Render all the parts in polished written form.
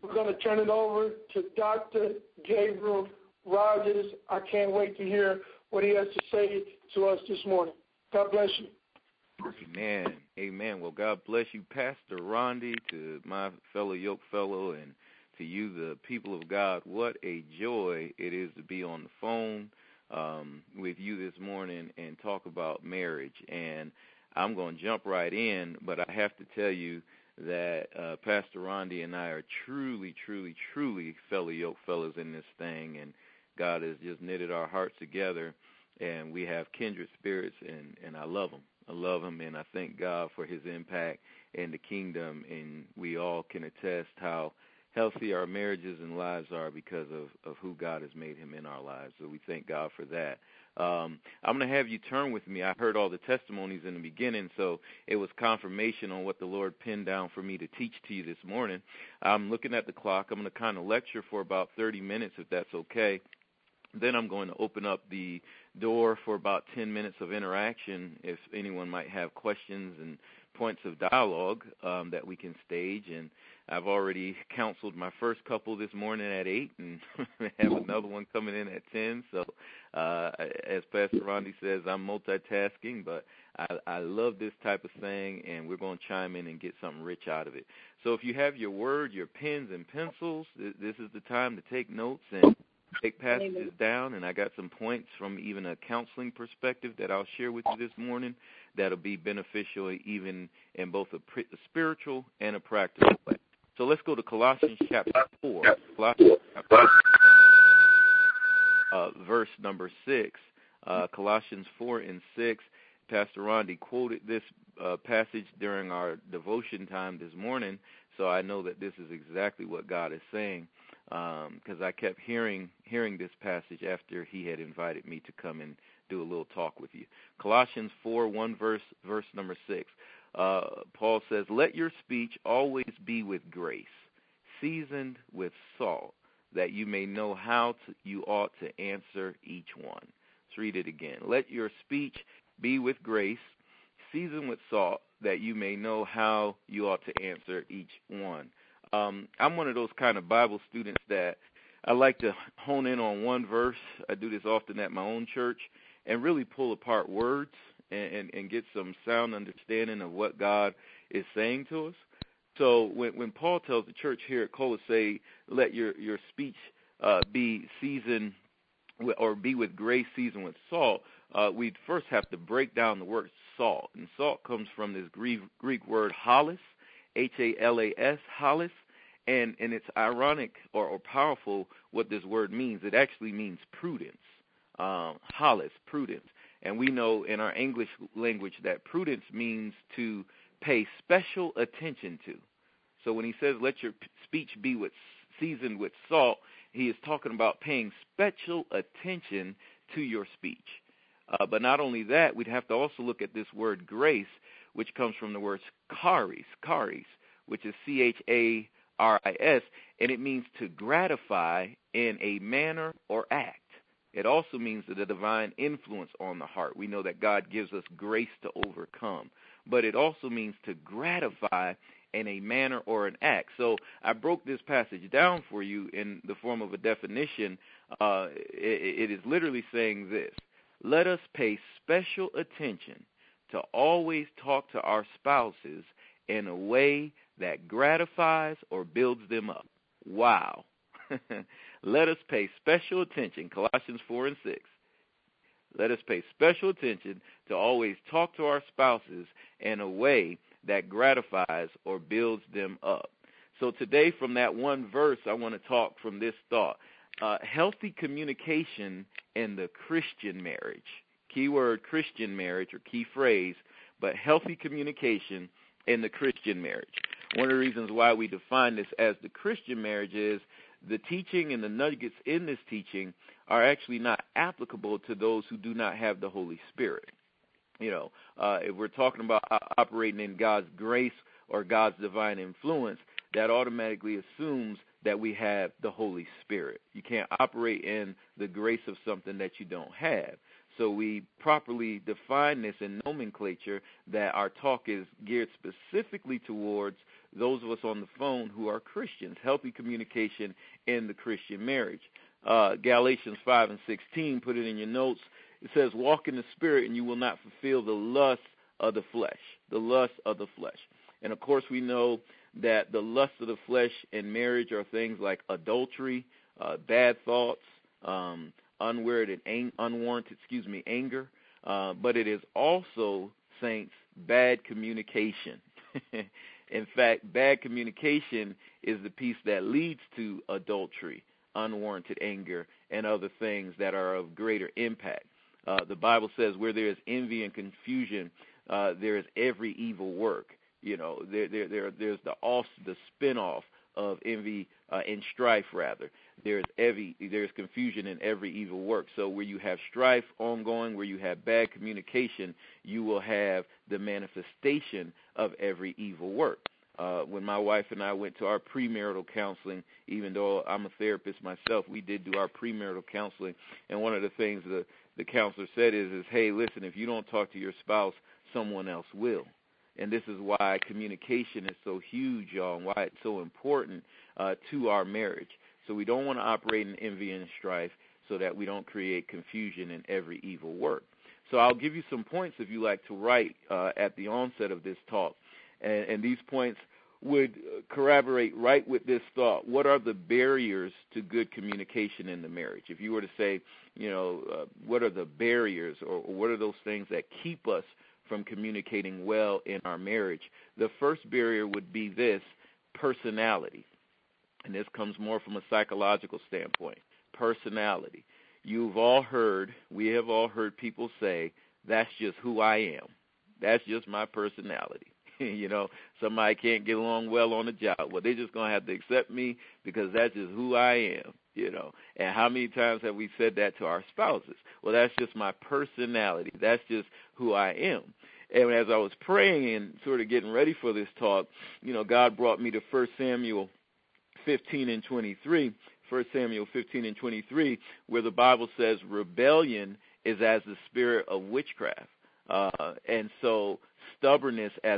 we're going to turn it over to Dr. Gabriel Rogers. I can't wait to hear what he has to say to us this morning. God bless you. Amen. Amen. Well, God bless you, Pastor Rondi, to my fellow yoke fellow, and to you, the people of God. What a joy it is to be on the phone with you this morning and talk about marriage. And I'm going to jump right in, but I have to tell you that Pastor Rondi and I are truly, truly, truly fellow yoke fellows in this thing, and God has just knitted our hearts together, and we have kindred spirits, and I love him. I love him, and I thank God for his impact in the kingdom, and we all can attest how healthy our marriages and lives are because of who God has made him in our lives. So we thank God for that. I'm going to have you turn with me. I heard all the testimonies in the beginning, so it was confirmation on what the Lord pinned down for me to teach to you this morning. I'm looking at the clock. I'm going to kind of lecture for about 30 minutes, if that's okay. Then I'm going to open up the door for about 10 minutes of interaction if anyone might have questions and points of dialogue that we can stage. And I've already counseled my first couple this morning at 8 and have another one coming in at 10. So as Pastor Rondi says, I'm multitasking, but I love this type of thing, and we're going to chime in and get something rich out of it. So if you have your word, your pens and pencils, this is the time to take notes and take passages down, and I got some points from even a counseling perspective that I'll share with you this morning that'll be beneficial even in both a spiritual and a practical way. So let's go to Colossians chapter 4, verse number 6. Colossians 4 and 6. Pastor Rondi quoted this passage during our devotion time this morning, so I know that this is exactly what God is saying, because I kept hearing this passage after he had invited me to come and do a little talk with you. Colossians 4, verse number 6. Paul says, "Let your speech always be with grace, seasoned with salt, that you may know how you ought to answer each one." Let's read it again. "Let your speech be with grace, seasoned with salt, that you may know how you ought to answer each one." I'm one of those kind of Bible students that I like to hone in on one verse. I do this often at my own church and really pull apart words and get some sound understanding of what God is saying to us. So when Paul tells the church here at Colossae, let your speech be seasoned or be with grace seasoned with salt, we'd first have to break down the word salt. And salt comes from this Greek word halis, H-A-L-A-S, halis. And it's ironic or powerful what this word means. It actually means prudence, halis, prudence. And we know in our English language that prudence means to pay special attention to. So when he says let your speech be seasoned with salt, he is talking about paying special attention to your speech. But not only that, we'd have to also look at this word grace, which comes from the word charis, which is C-H-A-R-I-S, and it means to gratify in a manner or act. It also means the divine influence on the heart. We know that God gives us grace to overcome, but it also means to gratify in a manner or an act. So I broke this passage down for you in the form of a definition. It is literally saying this: let us pay special attention to always talk to our spouses in a way that gratifies or builds them up. Wow. Let us pay special attention, Colossians 4 and 6. Let us pay special attention to always talk to our spouses in a way that gratifies or builds them up. So today from that one verse, I want to talk from this thought. Healthy communication in the Christian marriage. Key word, Christian marriage, or key phrase, but healthy communication in the Christian marriage. One of the reasons why we define this as the Christian marriage is the teaching and the nuggets in this teaching are actually not applicable to those who do not have the Holy Spirit. You know, if we're talking about operating in God's grace or God's divine influence, that automatically assumes that we have the Holy Spirit. You can't operate in the grace of something that you don't have. So we properly define this in nomenclature that our talk is geared specifically towards those of us on the phone who are Christians, healthy communication in the Christian marriage. Galatians 5:16, put it in your notes. It says, walk in the Spirit and you will not fulfill the lust of the flesh, the lust of the flesh. And, of course, we know that the lust of the flesh in marriage are things like adultery, bad thoughts, unwarranted anger. But it is also, saints, bad communication. In fact, bad communication is the piece that leads to adultery, unwarranted anger, and other things that are of greater impact. The Bible says where there is envy and confusion, there is every evil work. You know, there's the spin-off of envy and strife, rather. There's confusion in every evil work. So where you have strife ongoing, where you have bad communication, you will have the manifestation of every evil work. When my wife and I went to our premarital counseling, even though I'm a therapist myself, we did do our premarital counseling. And one of the things the counselor said is, hey, listen, if you don't talk to your spouse, someone else will. And this is why communication is so huge, y'all, and why it's so important to our marriage. So we don't want to operate in envy and strife so that we don't create confusion in every evil work. So I'll give you some points if you like to write at the onset of this talk. And these points would corroborate right with this thought. What are the barriers to good communication in the marriage? If you were to say, what are the barriers or what are those things that keep us from communicating well in our marriage? The first barrier would be this: personality. And this comes more from a psychological standpoint. Personality. We have all heard people say, that's just who I am. That's just my personality. Somebody can't get along well on the job. Well, they're just going to have to accept me because that's just who I am, And how many times have we said that to our spouses? Well, that's just my personality. That's just who I am. And as I was praying and sort of getting ready for this talk, God brought me to 1 Samuel 15:23, 1 Samuel 15:23, where the Bible says rebellion is as the spirit of witchcraft. And so stubbornness as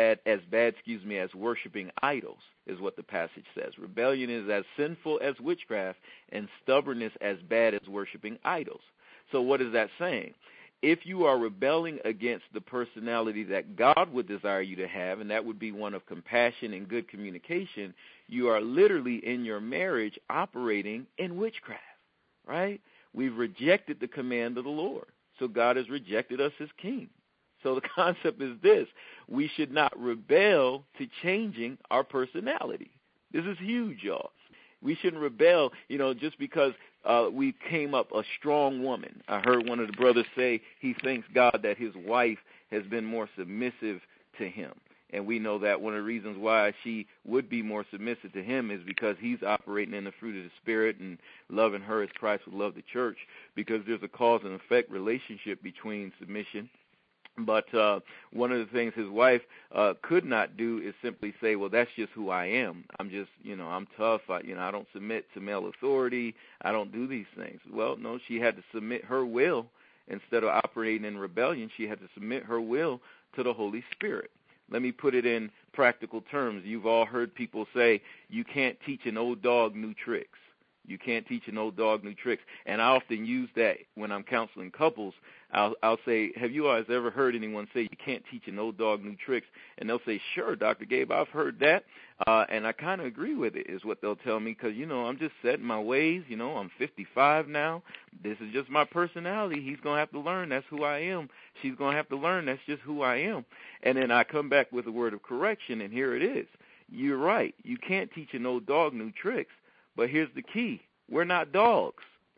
worshiping idols is what the passage says. Rebellion is as sinful as witchcraft, and stubbornness as bad as worshiping idols. So what is that saying? If you are rebelling against the personality that God would desire you to have, and that would be one of compassion and good communication, you are literally in your marriage operating in witchcraft, right? We've rejected the command of the Lord. So God has rejected us as king. So the concept is this: we should not rebel to changing our personality. This is huge, y'all. We shouldn't rebel, just because we came up a strong woman. I heard one of the brothers say he thanks God that his wife has been more submissive to him. And we know that one of the reasons why she would be more submissive to him is because he's operating in the fruit of the Spirit and loving her as Christ would love the church, because there's a cause and effect relationship between submission. But one of the things his wife could not do is simply say, well, that's just who I am. I'm just, I'm tough. I don't submit to male authority. I don't do these things. Well, no, she had to submit her will. Instead of operating in rebellion, she had to submit her will to the Holy Spirit. Let me put it in practical terms. You've all heard people say, you can't teach an old dog new tricks. You can't teach an old dog new tricks. And I often use that when I'm counseling couples. I'll say, have you guys ever heard anyone say you can't teach an old dog new tricks? And they'll say, sure, Dr. Gabe, I've heard that. And I kind of agree with it, is what they'll tell me, because, I'm just set in my ways. I'm 55 now. This is just my personality. He's going to have to learn that's who I am. She's going to have to learn that's just who I am. And then I come back with a word of correction, and here it is. You're right. You can't teach an old dog new tricks. But here's the key. We're not dogs.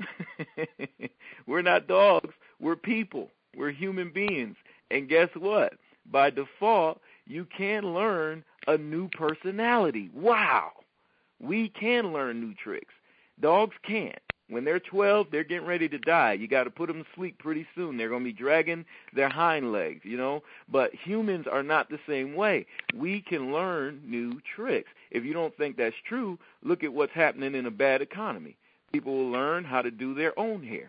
We're not dogs. We're people. We're human beings. And guess what? By default, you can learn a new personality. Wow. We can learn new tricks. Dogs can't. When they're 12, they're getting ready to die. You got to put them to sleep pretty soon. They're going to be dragging their hind legs, But humans are not the same way. We can learn new tricks. If you don't think that's true, look at what's happening in a bad economy. People will learn how to do their own hair.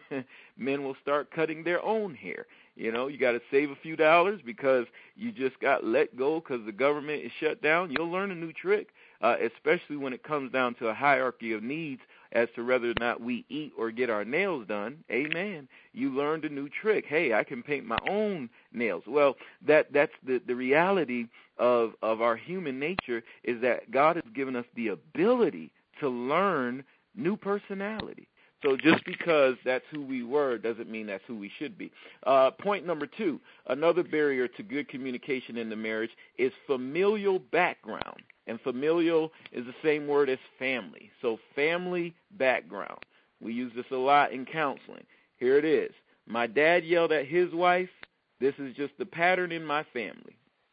Men will start cutting their own hair. You know, you got to save a few dollars because you just got let go because the government is shut down. You'll learn a new trick, especially when it comes down to a hierarchy of needs as to whether or not we eat or get our nails done. Amen. You learned a new trick. Hey, I can paint my own nails. Well, that's the reality of our human nature, is that God has given us the ability to learn new personality. So just because that's who we were doesn't mean that's who we should be. Point number 2, another barrier to good communication in the marriage is familial background. And familial is the same word as family. So family background. We use this a lot in counseling. Here it is. My dad yelled at his wife. This is just the pattern in my family.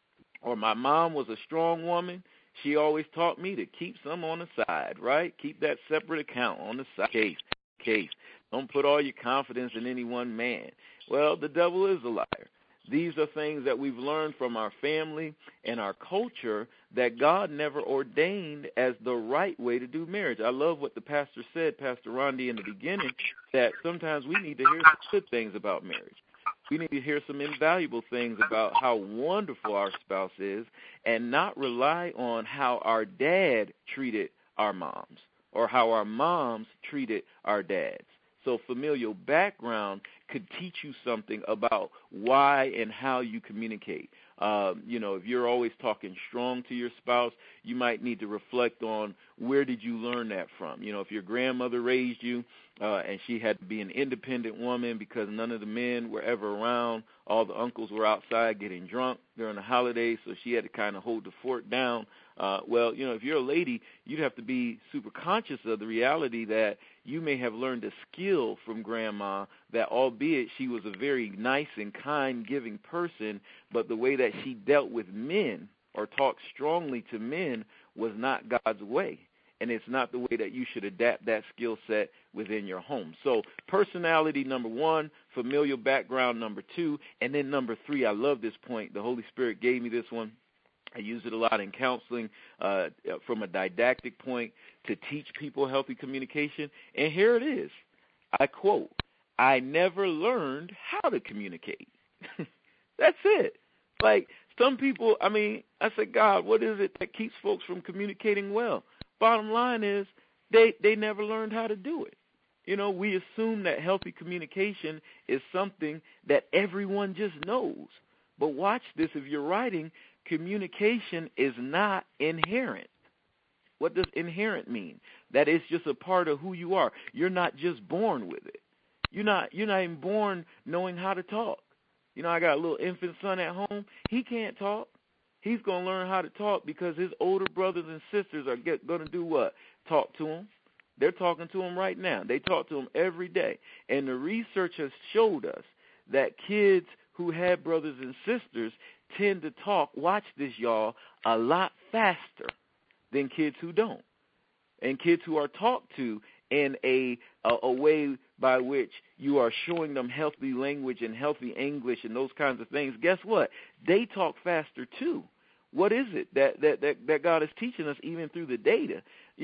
Or my mom was a strong woman. She always taught me to keep some on the side, right? Keep that separate account on the side. Case. Don't put all your confidence in any one man. Well, the devil is a liar. These are things that we've learned from our family and our culture that God never ordained as the right way to do marriage. I love what the pastor said, Pastor Rondi, in the beginning, that sometimes we need to hear some good things about marriage. We need to hear some invaluable things about how wonderful our spouse is and not rely on how our dad treated our moms or how our moms treated our dads. So familial background could teach you something about why and how you communicate. If you're always talking strong to your spouse, you might need to reflect on where did you learn that from. If your grandmother raised you and she had to be an independent woman because none of the men were ever around, all the uncles were outside getting drunk during the holidays, so she had to kind of hold the fort down. If you're a lady, you'd have to be super conscious of the reality that you may have learned a skill from grandma that, albeit she was a very nice and kind, giving person, but the way that she dealt with men or talked strongly to men was not God's way. And it's not the way that you should adapt that skill set within your home. So personality, number 1, familial background, number 2, and then number 3, I love this point. The Holy Spirit gave me this one. I use it a lot in counseling from a didactic point to teach people healthy communication. And here it is. I quote, I never learned how to communicate. That's it. Like some people, I said, God, what is it that keeps folks from communicating well? Bottom line is they never learned how to do it. We assume that healthy communication is something that everyone just knows. But watch this. If you're writing, communication is not inherent. What does inherent mean? That it's just a part of who you are. You're not just born with it. You're not even born knowing how to talk. I got a little infant son at home. He can't talk. He's going to learn how to talk because his older brothers and sisters are going to do what? Talk to him. They're talking to him right now. They talk to him every day. And the research has showed us that kids who have brothers and sisters tend to talk, watch this, y'all, a lot faster than kids who don't. And kids who are talked to in a way by which you are showing them healthy language and healthy English and those kinds of things, guess what? They talk faster too. What is it that God is teaching us even through the data?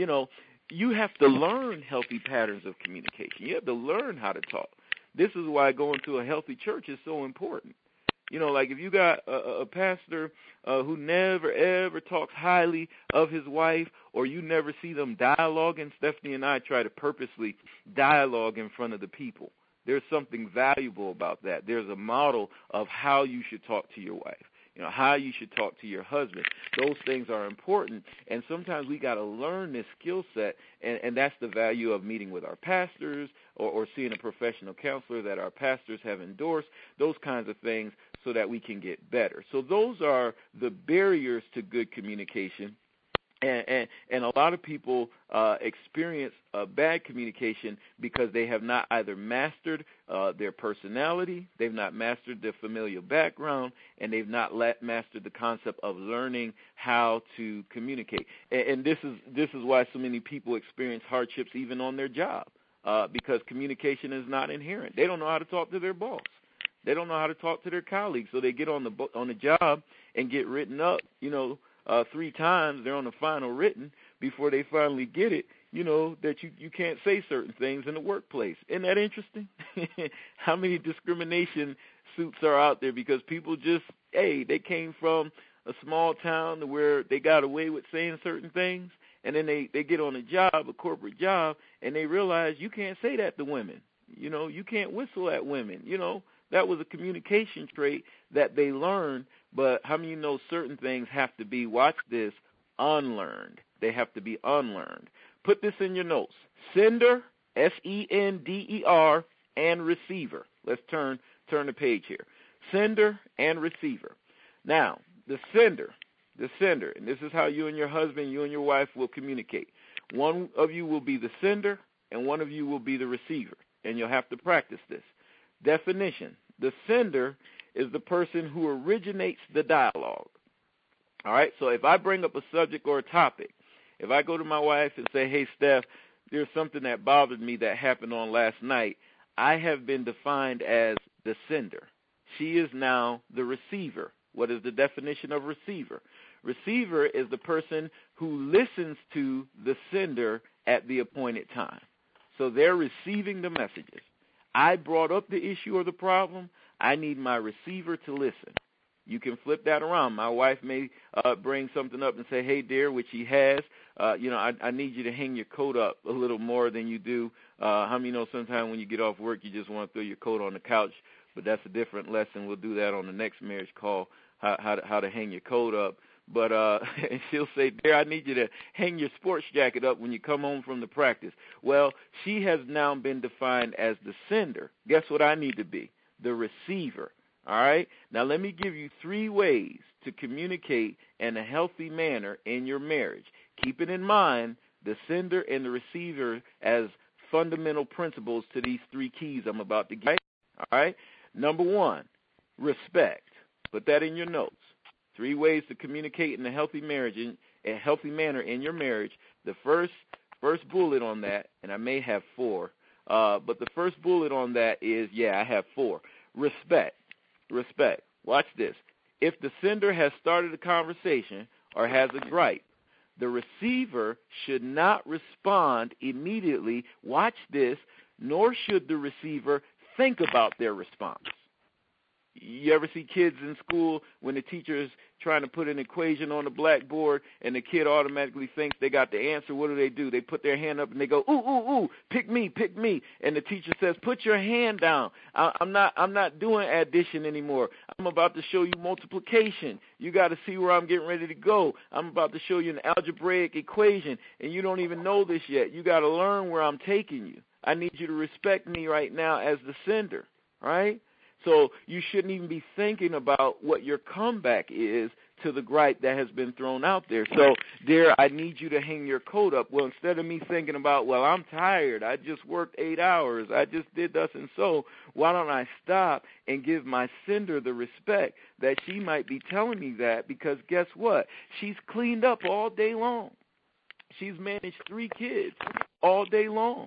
You have to learn healthy patterns of communication. You have to learn how to talk. This is why going to a healthy church is so important. Like if you got a pastor who never, ever talks highly of his wife, or you never see them dialoguing, Stephanie and I try to purposely dialogue in front of the people. There's something valuable about that. There's a model of how you should talk to your wife, how you should talk to your husband. Those things are important, and sometimes we got to learn this skill set, and that's the value of meeting with our pastors or seeing a professional counselor that our pastors have endorsed, those kinds of things, so that we can get better. So those are the barriers to good communication. And a lot of people experience bad communication because they have not either mastered their personality, they've not mastered their familial background, and they've not mastered the concept of learning how to communicate. And this is why so many people experience hardships even on their job, because communication is not inherent. They don't know how to talk to their boss. They don't know how to talk to their colleagues, so they get on the job and get written up, 3 times, they're on the final written before they finally get it, that you can't say certain things in the workplace. Isn't that interesting? How many discrimination suits are out there because people just, they came from a small town to where they got away with saying certain things, and then they get on a corporate job, and they realize you can't say that to women. You can't whistle at women. That was a communication trait that they learned, but how many know certain things have to be, watch this, unlearned. They have to be unlearned. Put this in your notes. Sender, S-E-N-D-E-R, and receiver. Let's turn the page here. Sender and receiver. Now, the sender, and this is how you and your husband, you and your wife will communicate. One of you will be the sender, and one of you will be the receiver, and you'll have to practice this. Definition: the sender is the person who originates the dialogue. All right, so if I bring up a subject or a topic, if I go to my wife and say, hey, Steph, there's something that bothered me that happened on last night, I have been defined as the sender. She is now the receiver. What is the definition of receiver? Receiver is the person who listens to the sender at the appointed time. So they're receiving the messages. I brought up the issue or the problem. I need my receiver to listen. You can flip that around. My wife may bring something up and say, hey, dear, which he has, I need you to hang your coat up a little more than you do. How many know sometimes when you get off work, you just want to throw your coat on the couch? But that's a different lesson. We'll do that on the next marriage call, how to hang your coat up. But and she'll say, dear, I need you to hang your sports jacket up when you come home from the practice. Well, she has now been defined as the sender. Guess what I need to be? The receiver. All right? Now, let me give you 3 ways to communicate in a healthy manner in your marriage. Keep it in mind, the sender and the receiver as fundamental principles to these 3 keys I'm about to give. All right? Number 1, respect. Put that in your notes. 3 ways to communicate in a healthy marriage, in a healthy manner in your marriage. The first bullet on that, and I may have 4, but the first bullet on that is, I have 4. Respect. Respect. Watch this. If the sender has started a conversation or has a gripe, the receiver should not respond immediately. Watch this. Nor should the receiver think about their response. You ever see kids in school when the teacher is trying to put an equation on the blackboard and the kid automatically thinks they got the answer? What do? They put their hand up and they go, ooh, ooh, ooh, pick me. And the teacher says, put your hand down. I'm not doing addition anymore. I'm about to show you multiplication. You got to see where I'm getting ready to go. I'm about to show you an algebraic equation, and you don't even know this yet. You got to learn where I'm taking you. I need you to respect me right now as the sender, right? So you shouldn't even be thinking about what your comeback is to the gripe that has been thrown out there. So, dear, I need you to hang your coat up. Well, instead of me thinking about, well, I'm tired, I just worked 8 hours, I just did thus and so, why don't I stop and give my sender the respect that she might be telling me that, because guess what? She's cleaned up all day long. She's managed 3 kids all day long.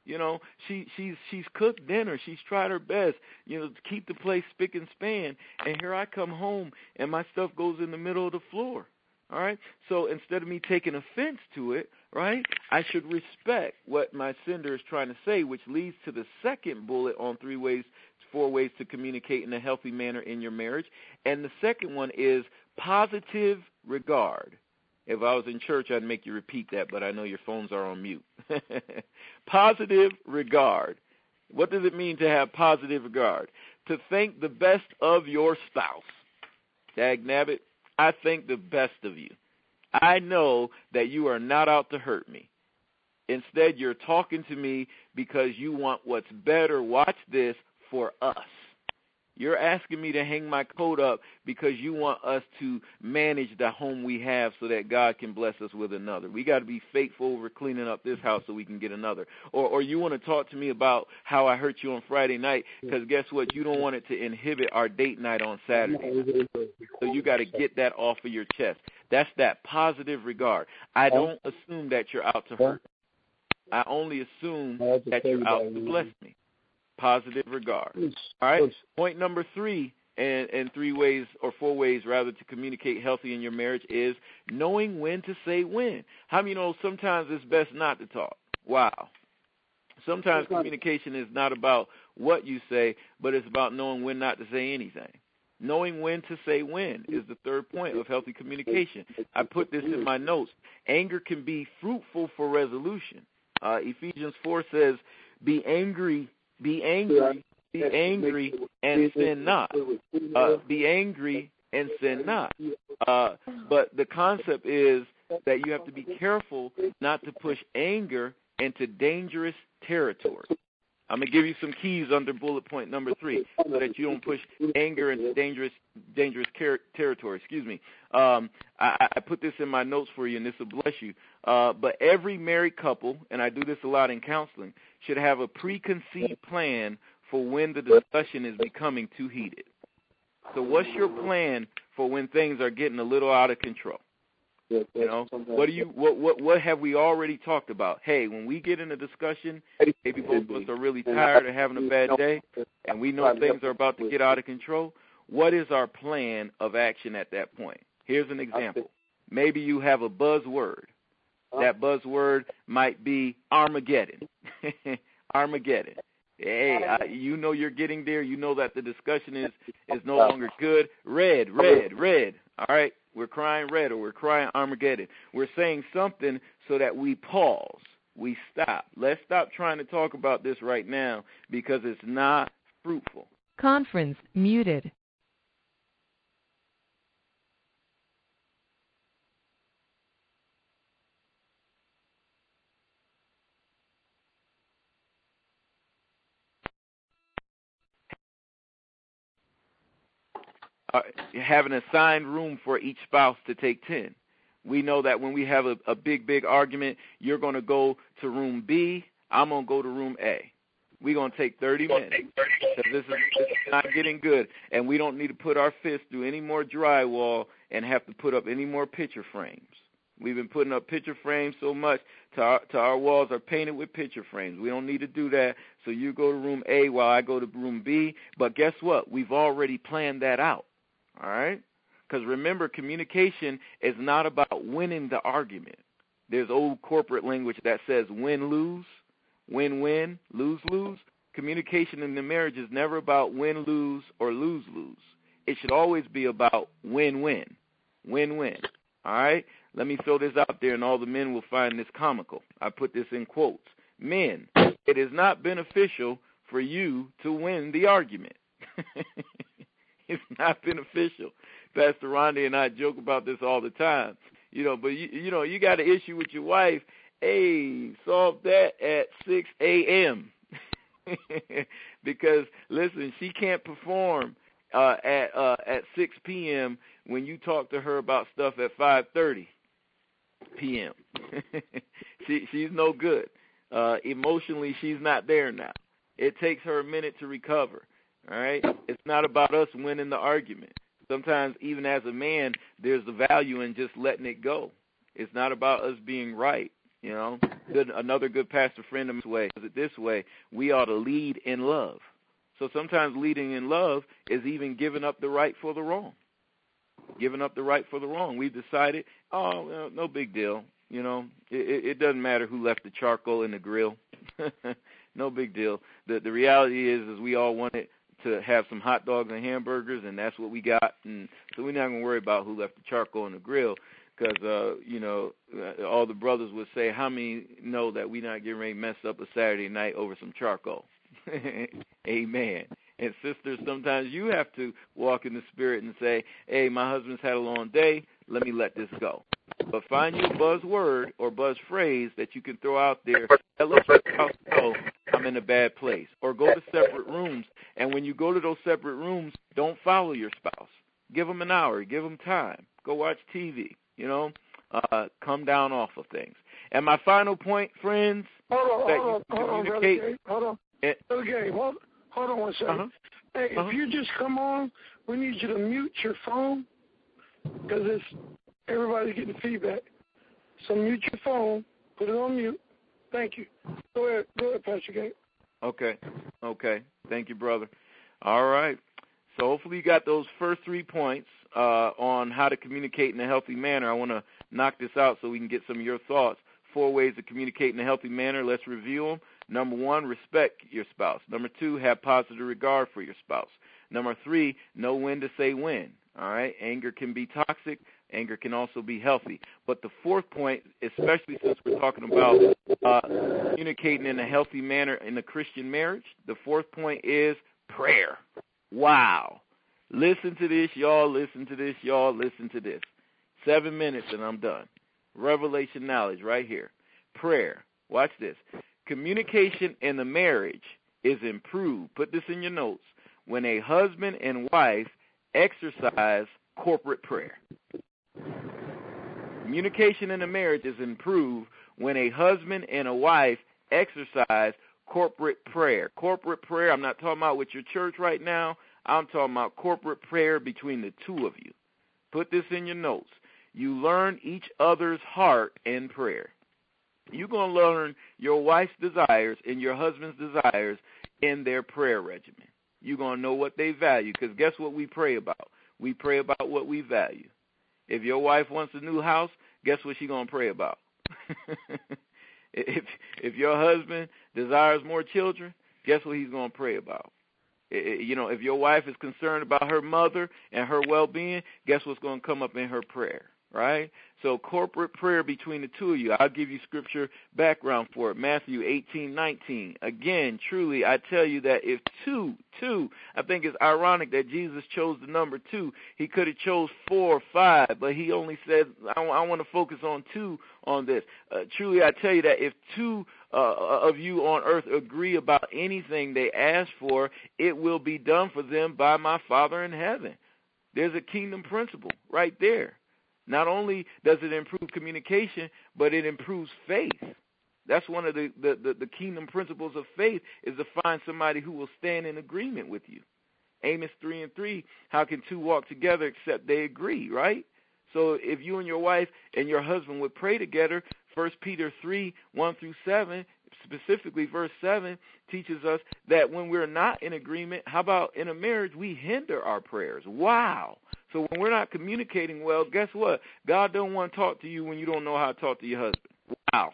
She's cooked dinner. She's tried her best, to keep the place spick and span. And here I come home, and my stuff goes in the middle of the floor. All right? So instead of me taking offense to it, right, I should respect what my sender is trying to say, which leads to the second bullet on 4 ways to communicate in a healthy manner in your marriage. And the second one is positive regard. If I was in church, I'd make you repeat that, but I know your phones are on mute. Positive regard. What does it mean to have positive regard? To think the best of your spouse. Dagnabbit, I think the best of you. I know that you are not out to hurt me. Instead, you're talking to me because you want what's better, watch this, for us. You're asking me to hang my coat up because you want us to manage the home we have so that God can bless us with another. We got to be faithful over cleaning up this house so we can get another. Or you want to talk to me about how I hurt you on Friday night because guess what? You don't want it to inhibit our date night on Saturday. So you got to get that off of your chest. That's that positive regard. I don't assume that you're out to hurt me. I only assume that you're out to bless me. Positive regard. All right. Point number 3 and 3 ways or 4 ways rather to communicate healthy in your marriage is knowing when to say when. How many know sometimes it's best not to talk? Wow. Sometimes communication is not about what you say, but it's about knowing when not to say anything. Knowing when to say when is the 3rd point of healthy communication. I put this in my notes. Anger can be fruitful for resolution. Ephesians 4 says, be angry, and sin not. Be angry and sin not. But the concept is that you have to be careful not to push anger into dangerous territory. I'm going to give you some keys under bullet point number 3 so that you don't push anger into dangerous territory. I put this in my notes for you, and this will bless you. But every married couple, and I do this a lot in counseling, should have a preconceived plan for when the discussion is becoming too heated. So what's your plan for when things are getting a little out of control? You know, what have we already talked about? Hey, when we get in a discussion, maybe both of us are really tired or having a bad day, and we know things are about to get out of control. What is our plan of action at that point? Here's an example. Maybe you have a buzzword. That buzzword might be Armageddon. Armageddon. Hey, you know you're getting there. You know that the discussion is no longer good. Red. All right, we're crying red or we're crying Armageddon. We're saying something so that we pause. We stop. Let's stop trying to talk about this right now because it's not fruitful. Conference muted. Have an assigned room for each spouse to take 10. We know that when we have a big argument, you're going to go to room B, I'm going to go to room A. We're going to take 30 minutes because this is not getting good, and we don't need to put our fist through any more drywall and have to put up any more picture frames. We've been putting up picture frames so much to our walls are painted with picture frames. We don't need to do that, so you go to room A while I go to room B. But guess what? We've already planned that out. All right? Because remember, communication is not about winning the argument. There's old corporate language that says win-lose, win-win, lose-lose. Communication in the marriage is never about win-lose or lose-lose. It should always be about win-win, win-win. All right? Let me throw this out there, and all the men will find this comical. I put this in quotes. Men, it is not beneficial for you to win the argument. It's not beneficial. Pastor Rondy and I joke about this all the time. But you got an issue with your wife. Hey, solve that at 6 a.m. Because listen, she can't perform at 6 p.m. when you talk to her about stuff at 5:30 p.m. She's no good. Emotionally, she's not there now. It takes her a minute to recover. All right? It's not about us winning the argument. Sometimes, even as a man, there's the value in just letting it go. It's not about us being right. Another good pastor friend of mine says it this way: we ought to lead in love. So sometimes leading in love is even giving up the right for the wrong. Giving up the right for the wrong. We've decided, no big deal. It doesn't matter who left the charcoal in the grill. No big deal. The reality is we all wanted to have some hot dogs and hamburgers, and that's what we got. And so we're not going to worry about who left the charcoal in the grill because, all the brothers would say, how many know that we're not getting ready to mess up a Saturday night over some charcoal? Amen. And sisters, sometimes you have to walk in the spirit and say, hey, my husband's had a long day. Let me let this go. But find you a buzzword or buzz phrase that you can throw out there that lets your spouse know I'm in a bad place. Or go to separate rooms. And when you go to those separate rooms, don't follow your spouse. Give them an hour. Give them time. Go watch TV. Come down off of things. And my final point, friends, hold on, Brother Gabe. Hold on. Brother Gabe, hold on one second. Hey, if you just come on, we need you to mute your phone because everybody's getting feedback. So mute your phone, put it on mute. Thank you. Go ahead, Pastor Gabe. Okay. Thank you, brother. All right. So hopefully you got those first 3 points on how to communicate in a healthy manner. I want to knock this out so we can get some of your thoughts. 4 ways to communicate in a healthy manner. Let's review them. Number 1, respect your spouse. Number 2, have positive regard for your spouse. Number 3, know when to say when. All right? Anger can be toxic. Anger can also be healthy. But the 4th point, especially since we're talking about communicating in a healthy manner in a Christian marriage, the 4th point is prayer. Wow. Listen to this, y'all. Listen to this, y'all. Listen to this. 7 minutes and I'm done. Revelation knowledge right here. Prayer. Watch this. Communication in the marriage is improved. Put this in your notes. When a husband and wife exercise corporate prayer. Communication in a marriage is improved when a husband and a wife exercise corporate prayer. Corporate prayer, I'm not talking about with your church right now. I'm talking about corporate prayer between the two of you. Put this in your notes. You learn each other's heart in prayer. You're going to learn your wife's desires and your husband's desires in their prayer regimen. You're going to know what they value, because guess what we pray about? We pray about what we value. If your wife wants a new house, guess what she's going to pray about? If your husband desires more children, guess what he's going to pray about? If your wife is concerned about her mother and her well-being, guess what's going to come up in her prayer, right? So corporate prayer between the two of you. I'll give you scripture background for it. Matthew 18:19. Again, truly, I tell you that if two, I think it's ironic that Jesus chose the number 2. He could have chose 4 or 5, but he only said, I want to focus on 2 on this. Truly, I tell you that if 2 of you on earth agree about anything they ask for, it will be done for them by my Father in heaven. There's a kingdom principle right there. Not only does it improve communication, but it improves faith. That's one of the kingdom principles of faith, is to find somebody who will stand in agreement with you. Amos 3:3, how can 2 walk together except they agree, right? So if you and your wife and your husband would pray together, 1 Peter 3:1-7, specifically verse 7, teaches us that when we're not in agreement, how about in a marriage, we hinder our prayers. Wow. So when we're not communicating well, guess what? God don't want to talk to you when you don't know how to talk to your husband. Wow.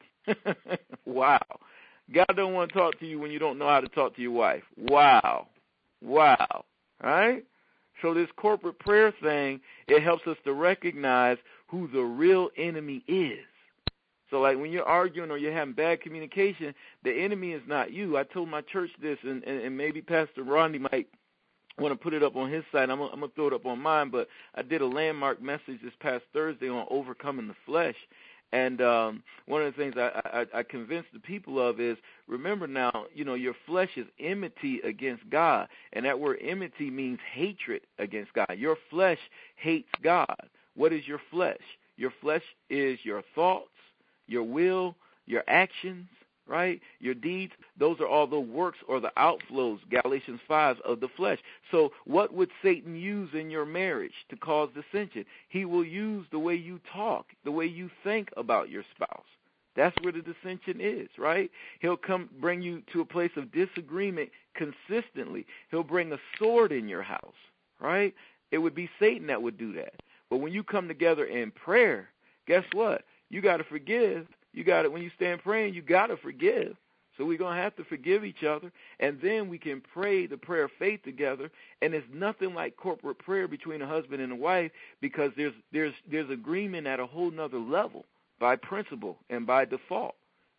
Wow. God don't want to talk to you when you don't know how to talk to your wife. Wow. Wow. All right? So this corporate prayer thing, it helps us to recognize who the real enemy is. So like when you're arguing or you're having bad communication, the enemy is not you. I told my church this, and maybe Pastor Rodney might want to put it up on his site. I'm going to throw it up on mine, but I did a landmark message this past Thursday on overcoming the flesh. And one of the things I convinced the people of is, remember now, your flesh is enmity against God. And that word enmity means hatred against God. Your flesh hates God. What is your flesh? Your flesh is your thoughts, your will, your actions, right? Your deeds. Those are all the works or the outflows, Galatians 5, of the flesh. So what would Satan use in your marriage to cause dissension? He will use the way you talk, the way you think about your spouse. That's where the dissension is, right? He'll come bring you to a place of disagreement consistently. He'll bring a sword in your house, right? It would be Satan that would do that. But when you come together in prayer, guess what? You got to forgive. When you stand praying, you got to forgive. So we're going to have to forgive each other, and then we can pray the prayer of faith together. And it's nothing like corporate prayer between a husband and a wife, because there's agreement at a whole nother level by principle and by default.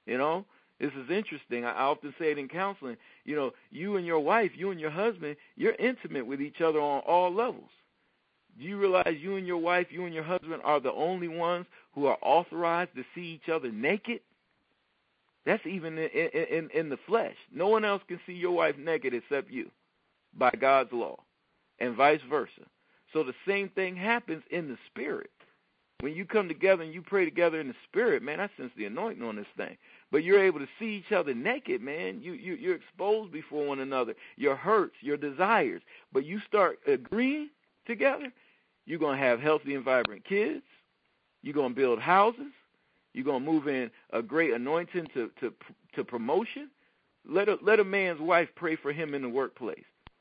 This is interesting. I often say it in counseling. You and your wife, you and your husband, you're intimate with each other on all levels. Do you realize you and your wife, you and your husband are the only ones who are authorized to see each other naked? That's even in the flesh. No one else can see your wife naked except you, by God's law, and vice versa. So the same thing happens in the spirit. When you come together and you pray together in the spirit, man, I sense the anointing on this thing. But you're able to see each other naked, man. You're exposed before one another, your hurts, your desires. But you start agreeing together, you're going to have healthy and vibrant kids. You're going to build houses. You're going to move in a great anointing to promotion. Let a man's wife pray for him in the workplace.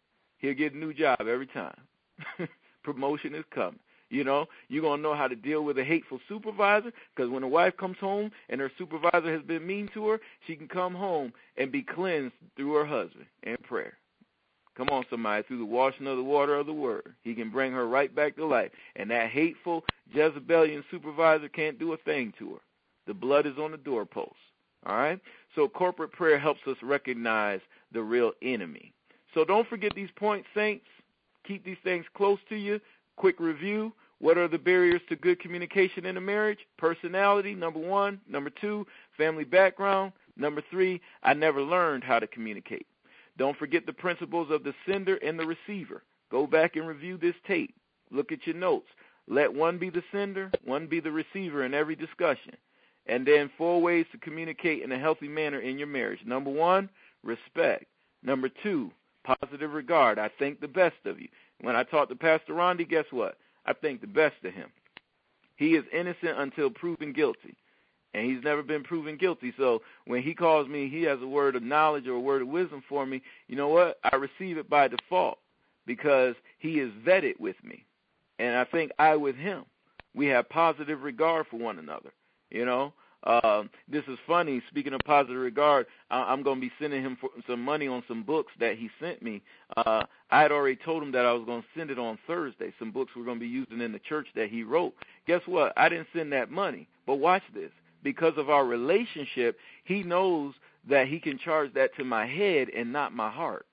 He'll get a new job every time. Promotion is coming. You know, you're going to know how to deal with a hateful supervisor, because when a wife comes home and her supervisor has been mean to her, she can come home and be cleansed through her husband in prayer. Come on, somebody, through the washing of the water of the word. He can bring her right back to life. And that hateful Jezebelian supervisor can't do a thing to her. The blood is on the doorpost. All right? So corporate prayer helps us recognize the real enemy. So don't forget these points, saints. Keep these things close to you. Quick review. What are the barriers to good communication in a marriage? Personality, number 1. Number 2, family background. Number 3, I never learned how to communicate. Don't forget the principles of the sender and the receiver. Go back and review this tape. Look at your notes. Let one be the sender, one be the receiver in every discussion. And then 4 ways to communicate in a healthy manner in your marriage. Number 1, respect. Number 2, positive regard. I think the best of you. When I talked to Pastor Rondi, guess what? I think the best of him. He is innocent until proven guilty. And he's never been proven guilty. So when he calls me, he has a word of knowledge or a word of wisdom for me, you know what? I receive it by default because he is vetted with me. And I think I with him, we have positive regard for one another, you know. This is funny. Speaking of positive regard, I'm going to be sending him some money on some books that he sent me. I had already told him that I was going to send it on Thursday, some books we're going to be using in the church that he wrote. Guess what? I didn't send that money. But watch this. Because of our relationship, he knows that he can charge that to my head and not my heart.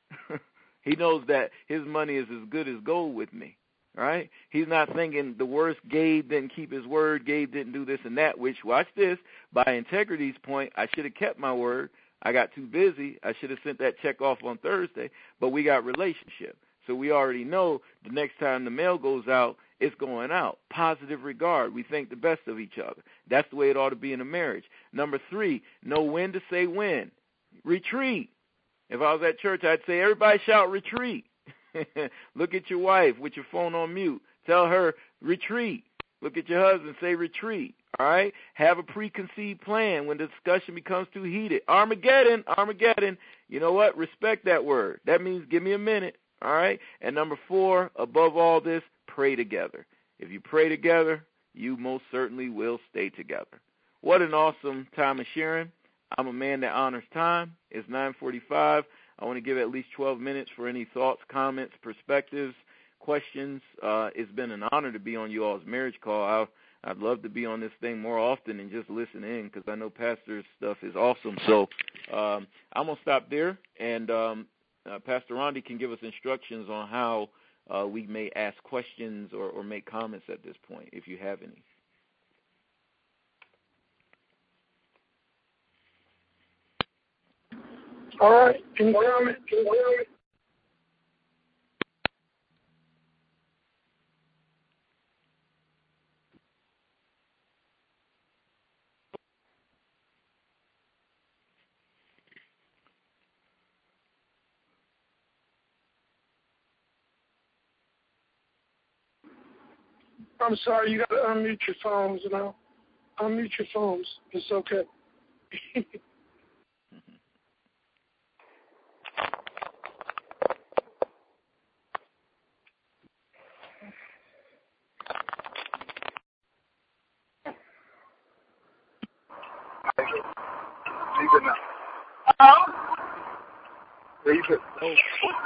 He knows that his money is as good as gold with me, right? He's not thinking the worst, Gabe didn't keep his word, Gabe didn't do this and that, which, watch this, by integrity's point, I should have kept my word. I got too busy. I should have sent that check off on Thursday, but we got relationship. So we already know the next time the mail goes out, it's going out. Positive regard. We think the best of each other. That's the way it ought to be in a marriage. Number 3, know when to say when. Retreat. If I was at church, I'd say, everybody shout retreat. Look at your wife with your phone on mute. Tell her retreat. Look at your husband, say retreat. All right? Have a preconceived plan when the discussion becomes too heated. Armageddon, Armageddon. You know what? Respect that word. That means give me a minute. All right? And number 4, above all this, pray together. If you pray together, you most certainly will stay together. What an awesome time of sharing. I'm a man that honors time. It's 9:45. I want to give at least 12 minutes for any thoughts, comments, perspectives, questions. It's been an honor to be on you all's marriage call. I'd love to be on this thing more often and just listen in because I know Pastor's stuff is awesome. So I'm going to stop there, and Pastor Rondi can give us instructions on how we may ask questions or make comments at this point, if you have any. All right. Any comment? I'm sorry, you got to unmute your phones now. Unmute your phones. It's okay. Hello? There you go. Oh.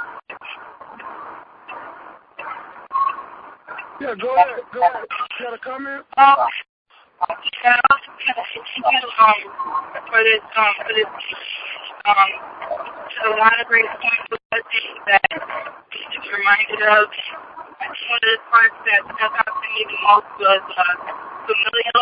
Yeah, go ahead. You got a comment? Yeah, I was going to continue for this a lot of great points with the things that you should be reminded of. I think one of the parts that stuck out to me the most was familial.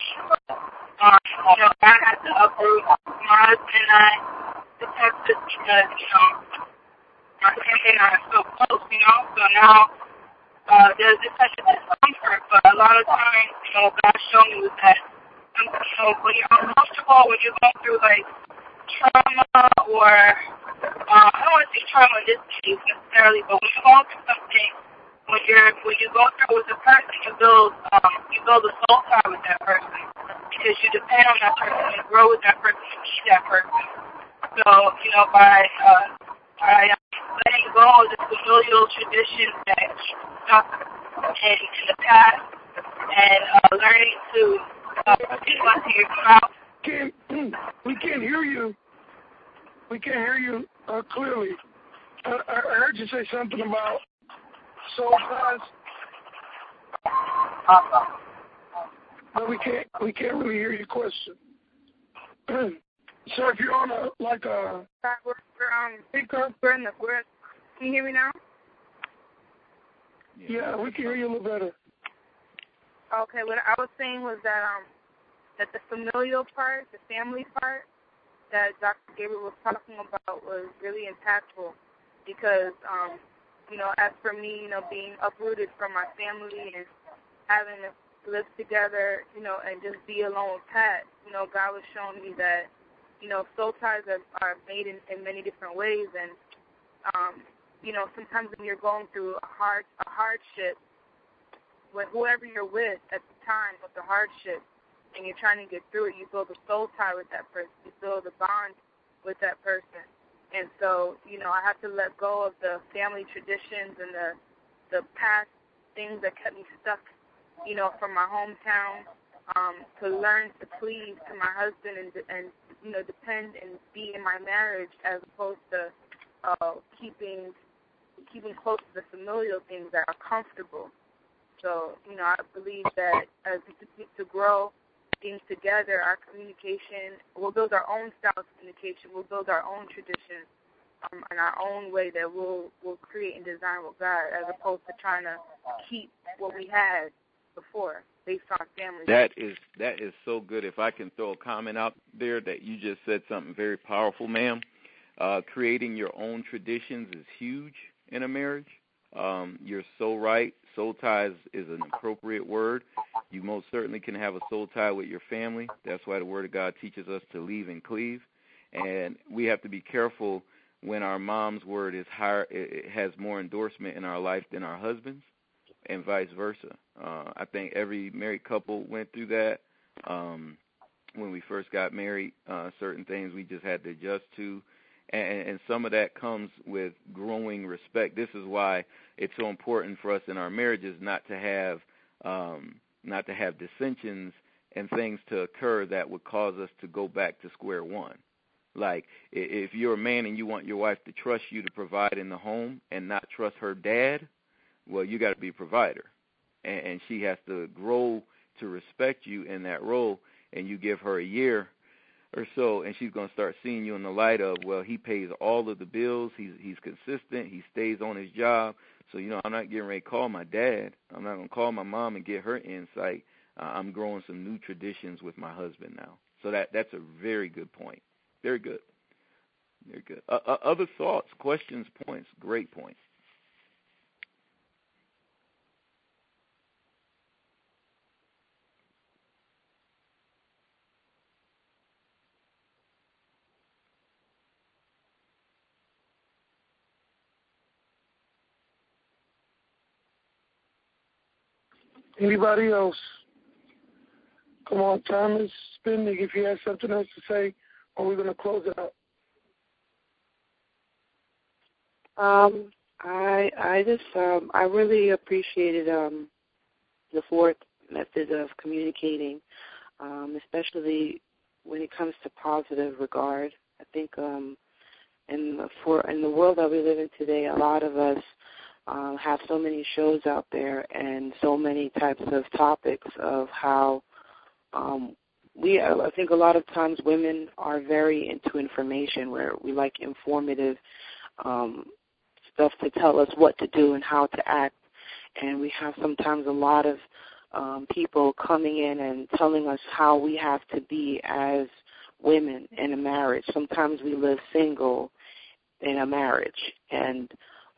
I had to uproot my husband and I to Texas because, my family and I are so close, so now there's just such a discomfort, but a lot of times, God showed me that, when you're uncomfortable, when you're going through, trauma or, I don't want to say trauma in this case necessarily, but when you're going through something, when you go through with a person, you build a soul tie with that person because you depend on that person, you grow with that person, you need that person. So, by letting go of the familial traditions that stuck in the past, and learning to speak onto your spouse. We can't hear you. We can't hear you clearly. I heard you say something about soul ties. But we can't really hear your question. So if you're on we're speaker. Can you hear me now? Yeah, we can hear you a little better. Okay, what I was saying was that the familial part, the family part, that Dr. Gabriel was talking about was really impactful because, as for me, being uprooted from my family and having to live together, and just be alone with Pat, God was showing me that, soul ties are made in many different ways, and, sometimes when you're going through a hardship, with whoever you're with at the time, with the hardship, and you're trying to get through it, you build a soul tie with that person. You build a bond with that person. And so, I have to let go of the family traditions and the past things that kept me stuck, from my hometown, to learn to please to my husband and depend and be in my marriage as opposed to keeping close to the familial things that are comfortable. So, I believe that as we continue to grow things together, our communication, we'll build our own style of communication, we'll build our own traditions, in our own way that we'll create and design with God, as opposed to trying to keep what we had before based on family. That is so good. If I can throw a comment out there, that you just said something very powerful, ma'am. Creating your own traditions is huge in a marriage. You're so right. Soul ties is an appropriate word. You most certainly can have a soul tie with your family. That's why the Word of God teaches us to leave and cleave. And we have to be careful when our mom's word is higher, it has more endorsement in our life than our husband's, and vice versa. I think every married couple went through that. When we first got married, certain things we just had to adjust to. And some of that comes with growing respect. This is why it's so important for us in our marriages not to have dissensions and things to occur that would cause us to go back to square one. Like if you're a man and you want your wife to trust you to provide in the home and not trust her dad, well, you got to be a provider, and she has to grow to respect you in that role. And you give her a year or so, and she's going to start seeing you in the light of, well, he pays all of the bills, he's consistent, he stays on his job, so, I'm not getting ready to call my dad, I'm not going to call my mom and get her insight. I'm growing some new traditions with my husband now. So that's a very good point. Very good. Very good. Other thoughts, questions, points? Great points. Anybody else? Come on, time is spending. If you have something else to say, or we're going to close it out. I really appreciated the fourth method of communicating, especially when it comes to positive regard. I think in the world that we live in today, a lot of us have so many shows out there and so many types of topics of how I think a lot of times women are very into information, where we like informative stuff to tell us what to do and how to act. And we have sometimes a lot of people coming in and telling us how we have to be as women in a marriage. Sometimes we live single in a marriage. And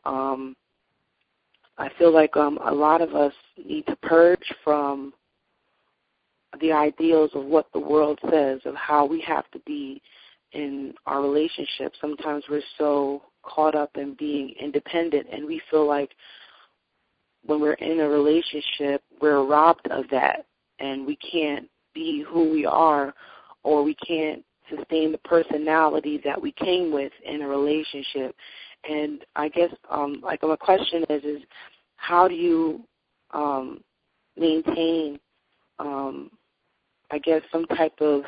I feel like a lot of us need to purge from the ideals of what the world says of how we have to be in our relationship. Sometimes we're so caught up in being independent, and we feel like when we're in a relationship, we're robbed of that, and we can't be who we are, or we can't sustain the personality that we came with in a relationship. And I guess, like my question is how do you maintain, I guess, some type of,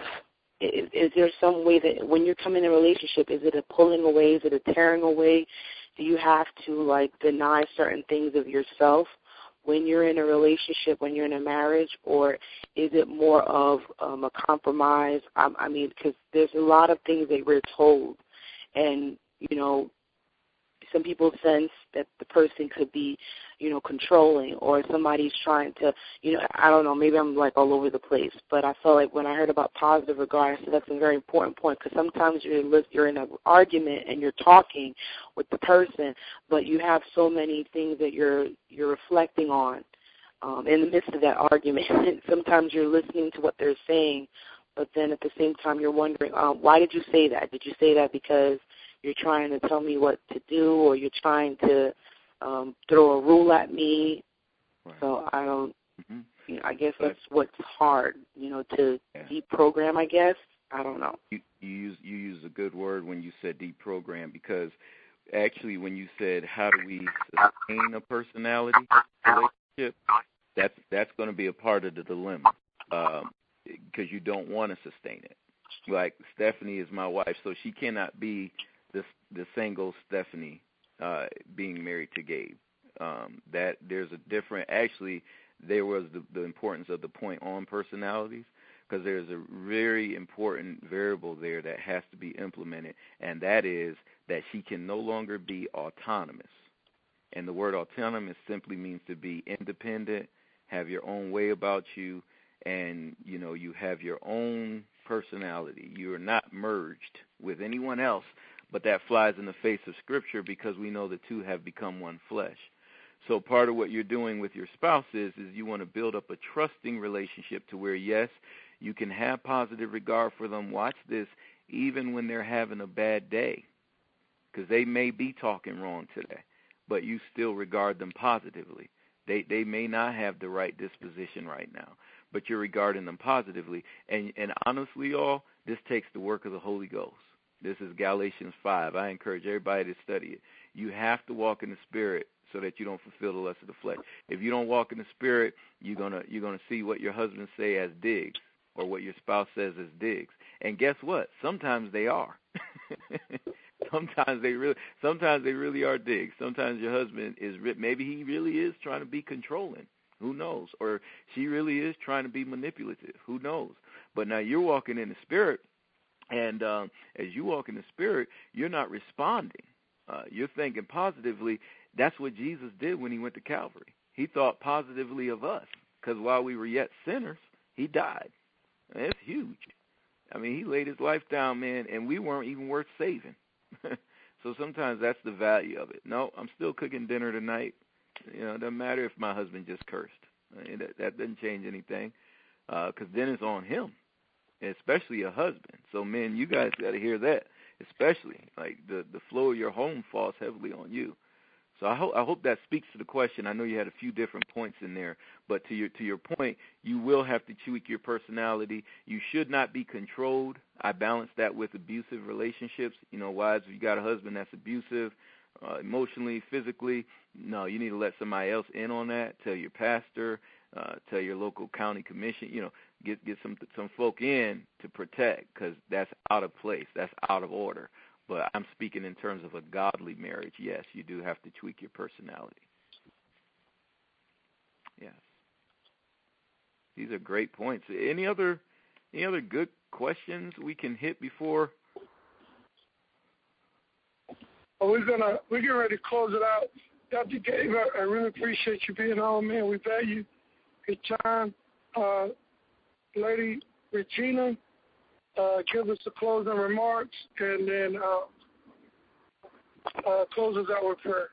is there some way that when you're coming in a relationship, is it a pulling away, is it a tearing away? Do you have to, like, deny certain things of yourself when you're in a relationship, when you're in a marriage, or is it more of a compromise? I mean, because there's a lot of things that we're told, and, you know, some people sense that the person could be, you know, controlling, or somebody's trying to, you know, I don't know, maybe I'm like all over the place, but I felt like when I heard about positive regard, I said that's a very important point, because sometimes you're in an argument and you're talking with the person, but you have so many things that you're reflecting on in the midst of that argument. Sometimes you're listening to what they're saying, but then at the same time you're wondering, why did you say that? Did you say that because you're trying to tell me what to do, or you're trying to throw a rule at me? Right. So I don't, you know, I guess that's what's hard, you know, to deprogram, I guess. I don't know. You use a good word when you said deprogram, because actually when you said how do we sustain a personality relationship, that's going to be a part of the dilemma, because you don't want to sustain it. Like Stephanie is my wife, so she cannot be the single Stephanie being married to Gabe. That there's a different, actually there was the importance of the point on personalities, because there's a very important variable there that has to be implemented, and that is that she can no longer be autonomous. And the word autonomous simply means to be independent, have your own way about you, and, you know, you have your own personality. You are not merged with anyone else. But that flies in the face of Scripture, because we know the two have become one flesh. So part of what you're doing with your spouse is you want to build up a trusting relationship to where, yes, you can have positive regard for them. Watch this, even when they're having a bad day, because they may be talking wrong today, but you still regard them positively. They may not have the right disposition right now, but you're regarding them positively. And honestly, y'all, this takes the work of the Holy Ghost. This is Galatians 5. I encourage everybody to study it. You have to walk in the Spirit so that you don't fulfill the lust of the flesh. If you don't walk in the Spirit, you're gonna see what your husband say as digs, or what your spouse says as digs. And guess what? Sometimes they are. Sometimes they really are digs. Sometimes your husband is, maybe he really is trying to be controlling. Who knows? Or she really is trying to be manipulative. Who knows? But now you're walking in the Spirit. And as you walk in the Spirit, you're not responding. You're thinking positively. That's what Jesus did when he went to Calvary. He thought positively of us, because while we were yet sinners, he died. And it's huge. I mean, he laid his life down, man, and we weren't even worth saving. So sometimes that's the value of it. No, I'm still cooking dinner tonight. You know, it doesn't matter if my husband just cursed. That doesn't change anything, because then it's on him. Especially a husband. So, men, you guys got to hear that. Especially, like, the flow of your home falls heavily on you. So I hope that speaks to the question. I know you had a few different points in there, but to your point, you will have to tweak your personality. You should not be controlled. I balance that with abusive relationships. You know, wives, if you got a husband that's abusive, emotionally, physically, no, you need to let somebody else in on that. Tell your pastor, tell your local county commission, you know, get some folk in to protect, because that's out of place. That's out of order. But I'm speaking in terms of a godly marriage. Yes, you do have to tweak your personality. Yes. These are great points. Any other good questions we can hit before? Well, we're getting ready to close it out. Dr. Gabe, I really appreciate you being on, man. We value your time. Lady Regina, give us the closing remarks, and then close us out with prayer.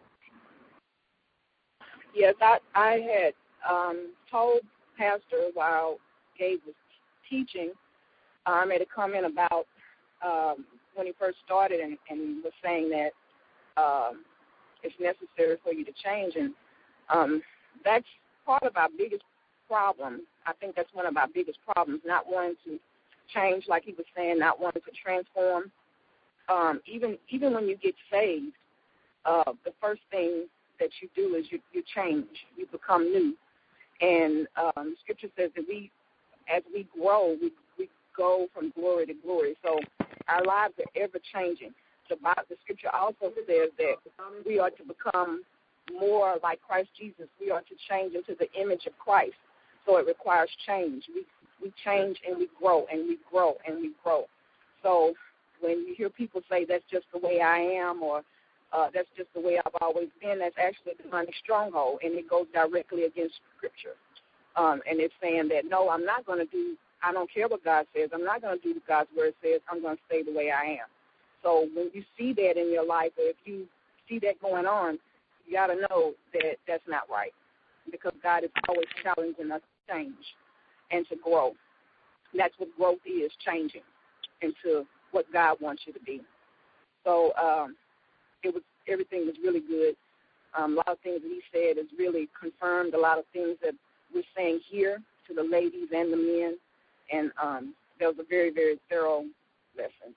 Yes, I had told Pastor while Gabe was teaching, I made a comment about when he first started and was saying that it's necessary for you to change, and that's part of our biggest problem. I think that's one of our biggest problems, not wanting to change, like he was saying, not wanting to transform. Even when you get saved, the first thing that you do is you change. You become new. And Scripture says that as we grow, we go from glory to glory. So our lives are ever changing. The Scripture also says that we are to become more like Christ Jesus. We are to change into the image of Christ. So it requires change. We change and we grow and we grow and we grow. So when you hear people say that's just the way I am, or that's just the way I've always been, that's actually a demonic stronghold, and it goes directly against Scripture. And it's saying that, no, I'm not going to do, I don't care what God says, I'm not going to do what God's Word says, I'm going to stay the way I am. So when you see that in your life, or if you see that going on, you got to know that that's not right, because God is always challenging us to change and to grow. And that's what growth is, changing into what God wants you to be. So everything was really good. A lot of things that he said has really confirmed a lot of things that we're saying here to the ladies and the men, and that was a very, very thorough lesson.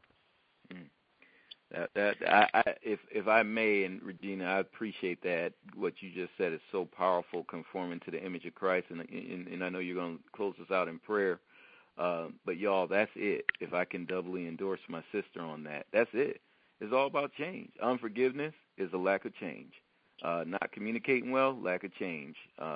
If I may, and Regina, I appreciate that. What you just said is so powerful, conforming to the image of Christ, and I know you're going to close us out in prayer. But y'all, that's it. If I can doubly endorse my sister on that, that's it. It's all about change. Unforgiveness is a lack of change. Not communicating well, lack of change.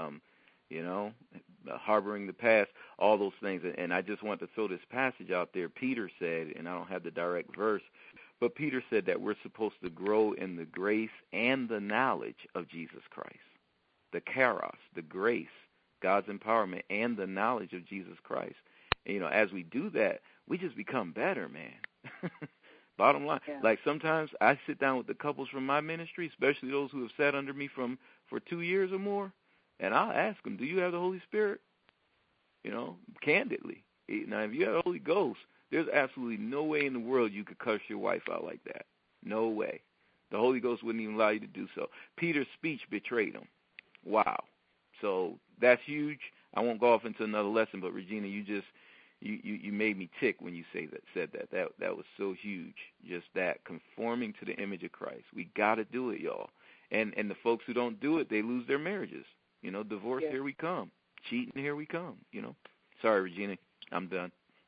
Harboring the past, all those things. And I just want to throw this passage out there. Peter said, and I don't have the direct verse, but Peter said that we're supposed to grow in the grace and the knowledge of Jesus Christ. The charos, the grace, God's empowerment, and the knowledge of Jesus Christ. And, as we do that, we just become better, man. Bottom line. Yeah. Like sometimes I sit down with the couples from my ministry, especially those who have sat under me for 2 years or more, and I'll ask them, do you have the Holy Spirit? Candidly. Now, if you have the Holy Ghost, there's absolutely no way in the world you could cuss your wife out like that. No way. The Holy Ghost wouldn't even allow you to do so. Peter's speech betrayed him. Wow. So that's huge. I won't go off into another lesson, but Regina, you made me tick when you said that. That was so huge. Just that, conforming to the image of Christ. We got to do it, y'all. And the folks who don't do it, they lose their marriages. Divorce, Here we come. Cheating, here we come. Sorry, Regina, I'm done.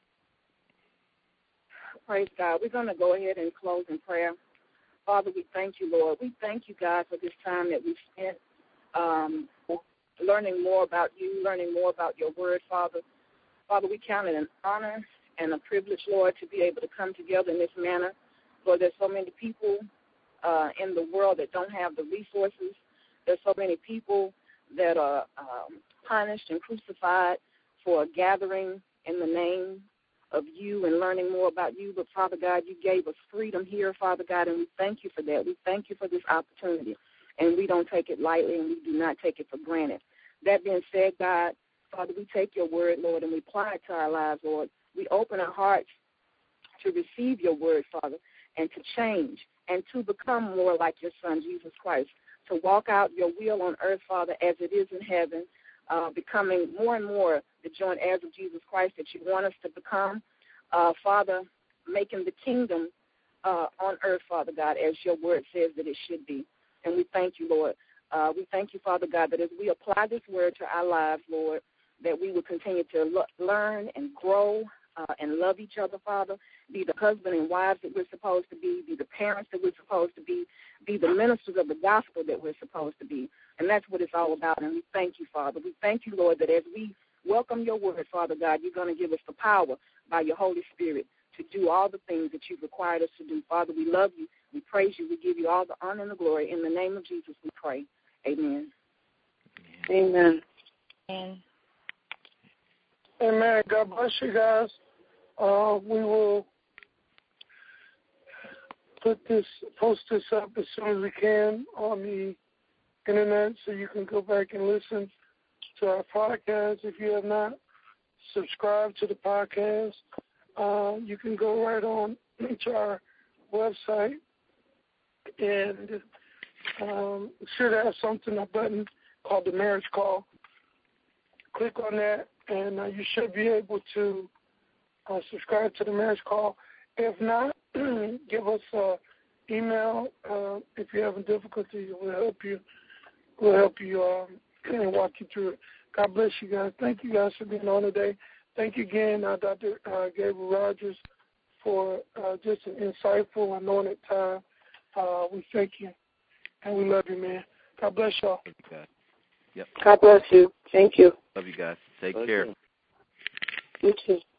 Praise God. We're going to go ahead and close in prayer. Father, we thank you, Lord. We thank you, God, for this time that we've spent learning more about you, learning more about your word, Father. Father, we count it an honor and a privilege, Lord, to be able to come together in this manner. Lord, there's so many people in the world that don't have the resources. There's so many people that are punished and crucified for gathering in the name of you and learning more about you. But, Father God, you gave us freedom here, Father God, and we thank you for that. We thank you for this opportunity, and we don't take it lightly, and we do not take it for granted. That being said, God, Father, we take your word, Lord, and we apply it to our lives, Lord. We open our hearts to receive your word, Father, and to change and to become more like your Son, Jesus Christ, to walk out your will on earth, Father, as it is in heaven, becoming more and more the joint heirs of Jesus Christ that you want us to become, Father, making the kingdom on earth, Father God, as your word says that it should be. And we thank you, Lord. We thank you, Father God, that as we apply this word to our lives, Lord, that we will continue to learn and grow and love each other, Father, be the husband and wives that we're supposed to be the parents that we're supposed to be the ministers of the gospel that we're supposed to be. And that's what it's all about, and we thank you, Father. We thank you, Lord, that as we welcome your word, Father God, you're going to give us the power by your Holy Spirit to do all the things that you've required us to do. Father, we love you. We praise you. We give you all the honor and the glory. In the name of Jesus, we pray. Amen. Amen. Amen. Amen. God bless you guys. We will post this up as soon as we can on the internet so you can go back and listen to our podcast. If you have not subscribed to the podcast, you can go right on to our website and it should have a button called the Marriage Call. Click on that and you should be able to subscribe to the Marriage Call. If not, give us email if you're having difficulty. We'll help you. We'll help you and walk you through it. God bless you guys. Thank you guys for being on today. Thank you again, Dr. Gabriel Rogers, for just an insightful, anointed time. We thank you, and we love you, man. God bless y'all. Love you guys. Yep. God bless you. Thank you. Love you guys. Take care. You too.